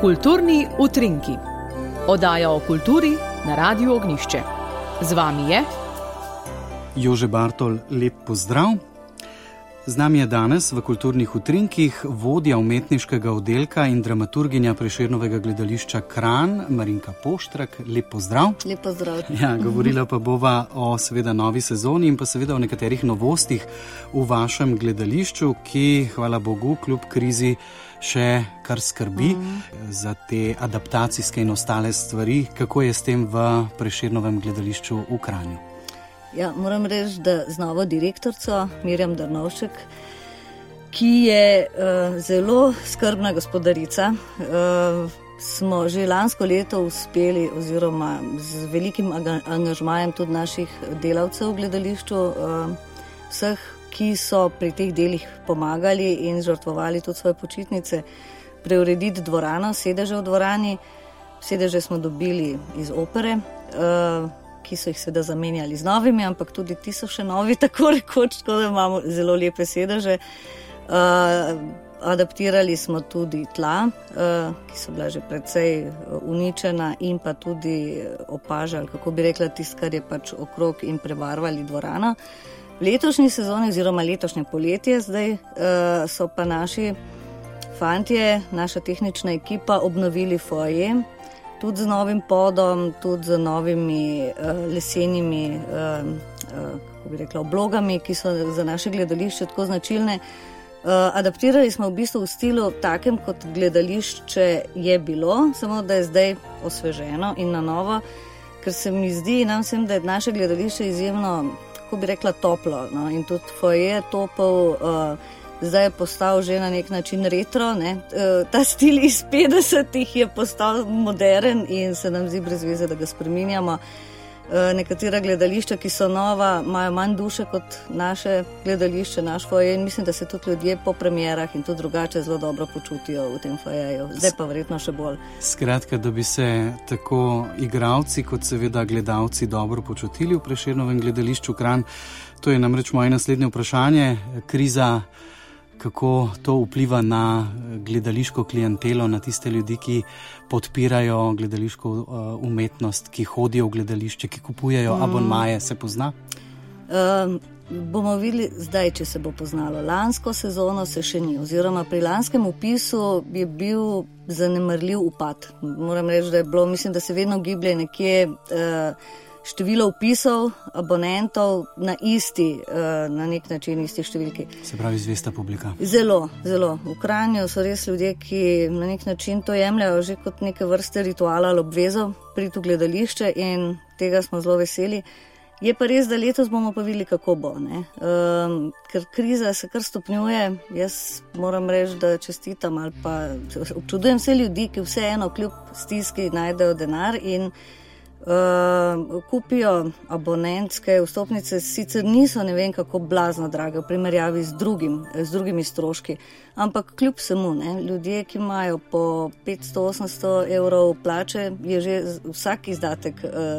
Kulturni utrinki. Oddaja o kulturi na Radiu Ognjišče. Z vami je Jože Bartol, lep pozdrav. Z nami je danes v Kulturnih utrinkih vodja umetniškega oddelka in dramaturginja Prešernovega gledališča Kranj, Marinka Poštrak. Lep pozdrav. Lep pozdrav. Ja, govorila pa bova o seveda novi sezoni in pa seveda o nekaterih novostih v vašem gledališču, ki, hvala Bogu, kljub krizi še kar skrbi za te adaptacijske in ostale stvari. Kako je s tem v Prešernovem gledališču v Kranju? Ja, moram reči, da z novo direktorico Mirjam Drnovšek, ki je zelo skrbna gospodarica, smo že lansko leto uspeli, oziroma z velikim angažmajem tudi naših delavcev v gledališču, vseh, ki so pri teh delih pomagali in žrtvovali tudi svoje počitnice, preurediti dvorano, sedeže v dvorani. Sedeže smo dobili iz opere, ki so jih seveda zamenjali z novimi, ampak tudi ti so še novi, tako rekoč, tako da imamo zelo lepe sedeže. Adaptirali smo tudi tla, ki so bila že precej uničena, in pa tudi opažali, kako bi rekla, tisto, kar je pač okrog, in prebarvali dvorano. V letošnji sezoni oziroma letošnje poletje zdaj so pa naši fantje, naša tehnična ekipa obnovili foje, tudi z novim podom, tudi z novimi lesenimi kako bi rekla, oblogami, ki so za naše gledališče tako značilne. Adaptirali smo v bistvu v stilu takem, kot gledališče je bilo, samo da je zdaj osveženo in na novo, ker se mi zdi, nam vsem, da je naše gledališče izjemno, kako bi rekla, toplo, no? In tudi foje je topel, zdaj je postal že na nek način retro, ne? Ta stil iz 50-ih je postal modern in se nam zdi brez veze, da ga spreminjamo. Nekatera gledališča, ki so nova, imajo manj duše kot naše gledališče, naš foje, in mislim, da se tudi ljudje po premierah in tudi drugače zelo dobro počutijo v tem fojeju. Zdaj pa verjetno še bolj. Skratka, da bi se tako igralci kot seveda gledalci dobro počutili v Prešernovem gledališču Kranj. To je namreč moje naslednje vprašanje. Kriza, kako to vpliva na gledališko klientelo, na tiste ljudi, ki podpirajo gledališko umetnost, ki hodijo v gledališče, ki kupujejo abonmaje, se pozna? Bomo videli zdaj, če se bo poznalo. Lansko sezono se še ni, oziroma pri lanskem vpisu je bil zanemarljiv upad. Moram reči, da je bilo, mislim, da se vedno giblje nekje število vpisov, abonentov na nek način isti številki. Se pravi, zvesta publika. Zelo, zelo. V Kranju so res ljudje, ki na nek način to jemljajo že kot neke vrste rituala ali obvezo priti v gledališče, in tega smo zelo veseli. Je pa res, da letos bomo pa videli, kako bo, ne? Ker kriza se kar stopnjuje. Jaz moram reči, da čestitam ali pa občudujem vse ljudi, ki vseeno kljub stiski najdejo denar in kupijo abonentske vstopnice. Sicer niso ne vem kako blazno drage v primerjavi z drugimi stroški, ampak kljub vsemu, ne, ljudje, ki imajo po 500-800 evrov plače, je že vsak izdatek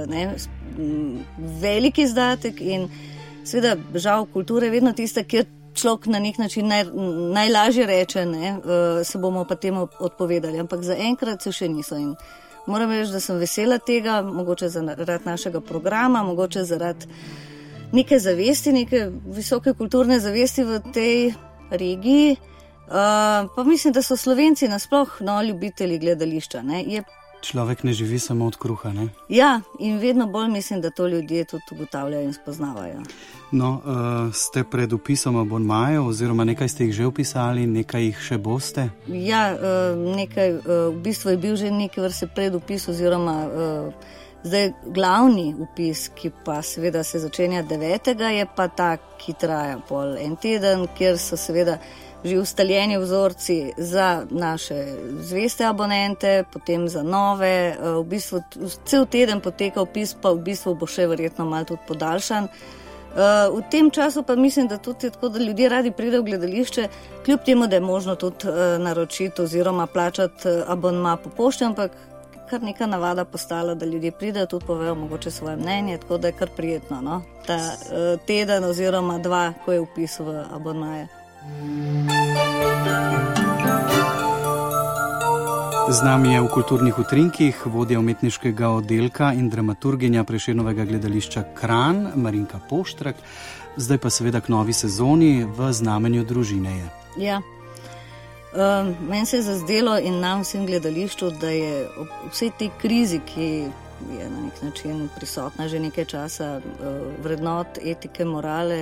velik izdatek, in seveda žal kultura je vedno tista, kjer človek na nek način najlažje reče, ne, se bomo pa temu odpovedali, ampak zaenkrat se še niso. In moram reči, da sem vesela tega, mogoče zaradi našega programa, mogoče zaradi neke zavesti, neke visoke kulturne zavesti v tej regiji. Pa mislim, da so Slovenci nasploh ljubitelji gledališča, ne. Človek ne živi samo od kruha, ne? Ja, in vedno bolj mislim, da to ljudje tudi ugotavljajo in spoznavajo. No, ste pred vpisom abonmajev, oziroma nekaj ste jih že vpisali, nekaj jih še boste? Ja, nekaj, v bistvu je bil že nekaj vrste predvpis, oziroma zdaj glavni vpis, ki pa seveda se začenja 9. je pa ta, ki traja pol en teden, kjer so seveda že ustaljeni vzorci za naše zveste abonente, potem za nove. V bistvu cel teden poteka vpis, pa v bistvu bo še verjetno malo tudi podaljšan. V tem času pa mislim, da tudi tako, da ljudje radi pridejo v gledališče, kljub temu, da je možno tudi naročiti oziroma plačati abonma po pošti, ampak kar neka navada postala, da ljudje pridejo, tudi povejo mogoče svoje mnenje, tako da je kar prijetno, no? Ta teden oziroma 2, ko je vpis v abonmaje. Z nami je v Kulturnih utrinkih vodja umetniškega oddelka in dramaturginja Prešernovega gledališča Kranj, Marinka Poštrak. Zdaj pa seveda k novi sezoni v znamenju družine je. Ja, meni se je zazdelo in nam vsem gledališču, da je ob vsej tej krizi, ki je na nek način prisotna že nekaj časa, vrednot, etike, morale,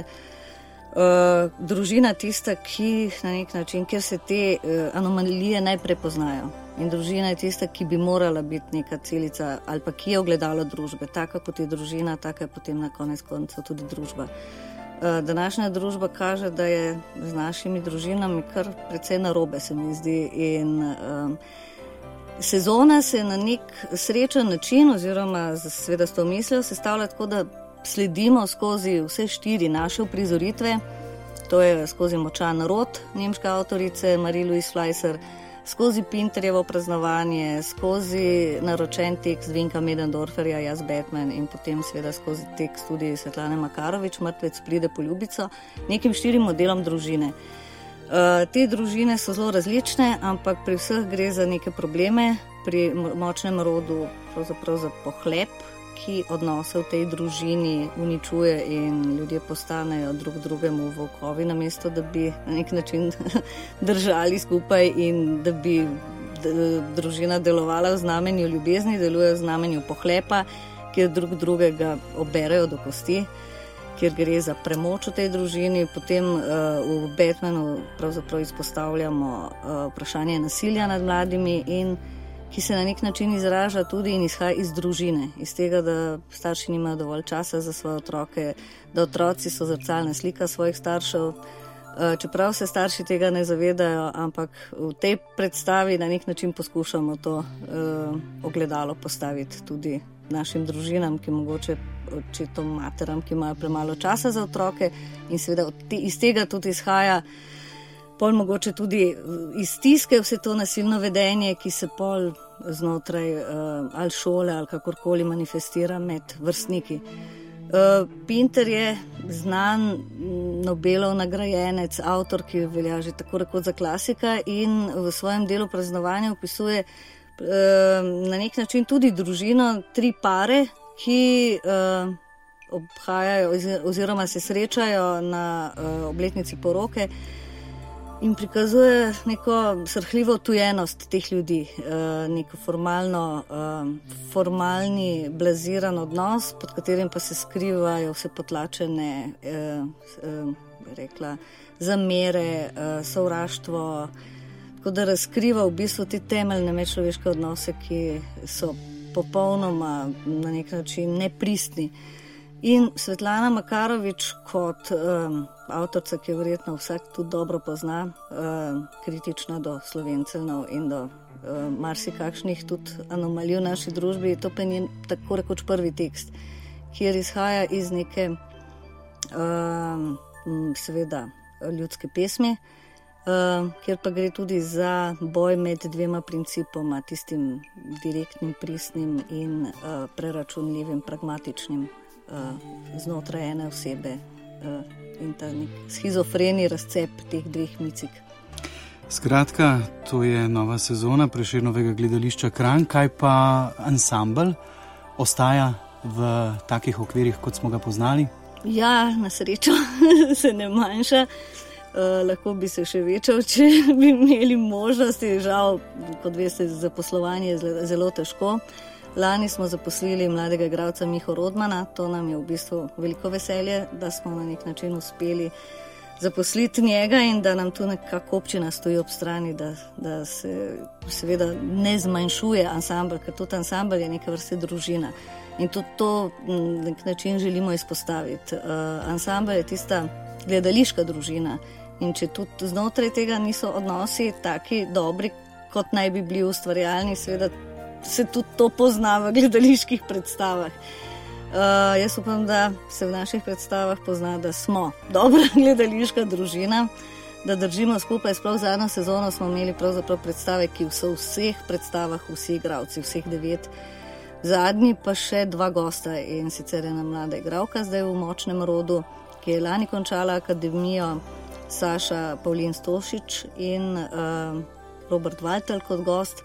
družina tista, ki na nek način, kjer se te anomalije najprej poznajo. In družina je tista, ki bi morala biti neka celica ali pa ki je ogledalo družbe. Taka kot je družina, taka je potem na konec koncev tudi družba. Današnja družba kaže, da je z našimi družinami kar precej narobe, se mi zdi. In sezona se na nek srečen način, oziroma seveda s to mislijo, sestavlja tako, da sledimo skozi vse 4 naše uprizoritve. To je skozi Močan rod nemške avtorice Marie-Louise Fleischer, skozi Pinterjevo praznovanje, skozi naročen tekst Vinka Medendorferja Jaz Batman in potem seveda skozi tekst tudi Svetlane Makarovič Mrtvec pride po ljubico, nekim 4 modelom družine. Te družine so zelo različne, ampak pri vseh gre za neke probleme. Pri Močnem rodu pravzaprav za pohlep, ki odnose v tej družini uničuje in ljudje postanejo drug drugemu volkovi, namesto da bi na nek način držali skupaj in da bi družina delovala v znamenju ljubezni, deluje v znamenju pohlepa, kjer drug drugega oberejo do kosti, kjer gre za premoč v tej družini. Potem v Batmanu pravzaprav izpostavljamo vprašanje nasilja nad mladimi in ki se na nek način izraža tudi in izhaja iz družine, iz tega, da starši nimajo dovolj časa za svoje otroke, da otroci so zrcalna slika svojih staršev, čeprav se starši tega ne zavedajo, ampak v tej predstavi na nek način poskušamo to ogledalo postaviti tudi našim družinam, ki mogoče očetom, materam, ki imajo premalo časa za otroke in seveda iz tega tudi izhaja pol mogoče tudi iz stiske vse to nasilno vedenje, ki se pol znotraj ali šole ali kakorkoli manifestira med vrstniki. Pinter je znan Nobelov nagrajenec, avtor, ki velja že tako rekoč za klasika in v svojem delu Praznovanja opisuje na nek način tudi družino, 3 pare, ki obhajajo oziroma se srečajo na obletnici poroke, in prikazuje neko srhljivo odtujenost teh ljudi, neko formalni, blaziran odnos, pod katerim pa se skrivajo vse potlačene, zamere, sovraštvo, tako da razkriva v bistvu te temeljne medčloveške odnose, ki so popolnoma na nek način nepristni. In Svetlana Makarovič kot avtorica, ki jo verjetno vsak tudi dobro pozna, kritična do Slovencev in do marsikakšnih tudi anomalij v naši družbi, to pa je tako rekoč prvi tekst, kjer izhaja iz neke seveda ljudske pesmi, kjer pa gre tudi za boj med 2 principoma, tistim direktnim, pristnim in preračunljivim, pragmatičnim znotraj ene osebe in ta nek schizofreni razcep teh 2 micik. Skratka, to je nova sezona Prešernovega gledališča Kranj. Kaj pa ansambel ostaja v takih okvirih, kot smo ga poznali? Ja, na srečo se ne manjša. Lahko bi se še večal, če bi imeli možnosti. Žal, kot veste, zaposlovanje je zelo težko. Lani smo zaposlili mladega igralca Miho Rodmana, to nam je v bistvu veliko veselje, da smo na nek način uspeli zaposliti njega in da nam tu nekako občina stoji ob strani, da se seveda ne zmanjšuje ansambl, ker tudi ansambl je neka vrste družina in tudi to na nek način želimo izpostaviti. Ansambl je tista gledališka družina in če tudi znotraj tega niso odnosi taki dobri, kot naj bi bili ustvarjalni, seveda se tudi to pozna v gledaliških predstavah. Jaz upam, da se v naših predstavah pozna, da smo dobra gledališka družina, da držimo skupaj. Sploh zadnjo sezono smo imeli pravzaprav predstave, ki so v vseh predstavah vsi igralci, vseh 9. Zadnji pa še 2 gosta in sicer ena mlada igralka zdaj v Močnem rodu, ki je lani končala akademijo, Saša Pavlin Stošič in Robert Valtel kot gost.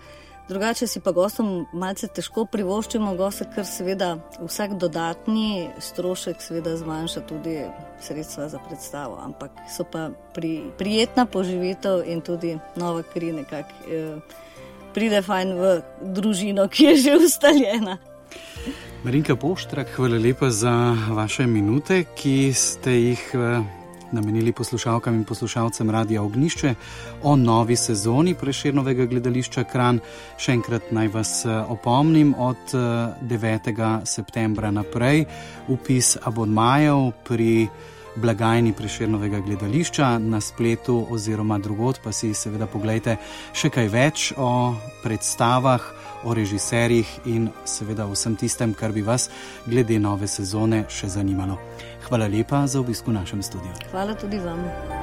Drugače si pa gostom malce težko privoščimo, goste, ker seveda vsak dodatni strošek seveda zmanjša tudi sredstva za predstavo, ampak so pa prijetna poživitev in tudi nova kri nekako pride fajn v družino, ki je že ustaljena. Marinka Poštrak, hvala lepa za vaše minute, ki ste jih namenili poslušalkam in poslušalcem Radia Ognjišče o novi sezoni Prešernovega gledališča Kranj. Še enkrat naj vas opomnim, od 9. septembra naprej vpis abonmajev pri blagajni Prešernovega gledališča na spletu oziroma drugod, pa si seveda poglejte še kaj več o predstavah, o režiserjih in seveda vsem tistem, kar bi vas glede nove sezone še zanimalo. Hvala lepa za obisk v našem studiu. Hvala tudi vam.